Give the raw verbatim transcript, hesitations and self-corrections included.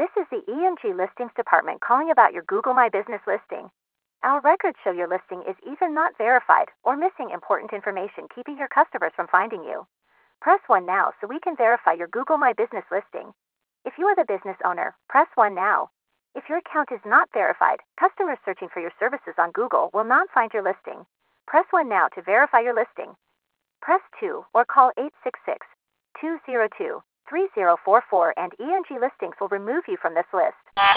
This is the E M G Listings Department calling about your Google My Business listing. Our records show your listing is either not verified or missing important information, keeping your customers from finding you. Press one now so we can verify your Google My Business listing. If you are the business owner, press one now. If your account is not verified, customers searching for your services on Google will not find your listing. Press one now to verify your listing. Press two or call eight six six, two zero two, three zero four four and E M G Listings will remove you from this list.